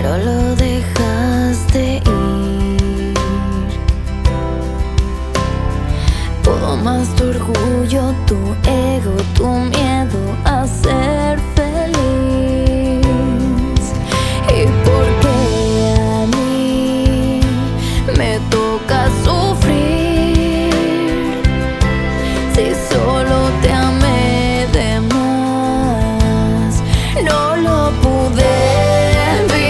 pero lo dejaste ir. Pudo más tu orgullo, tu ego, tu miedo a ser feliz. ¿Y por qué a mí me toca sufrir si soy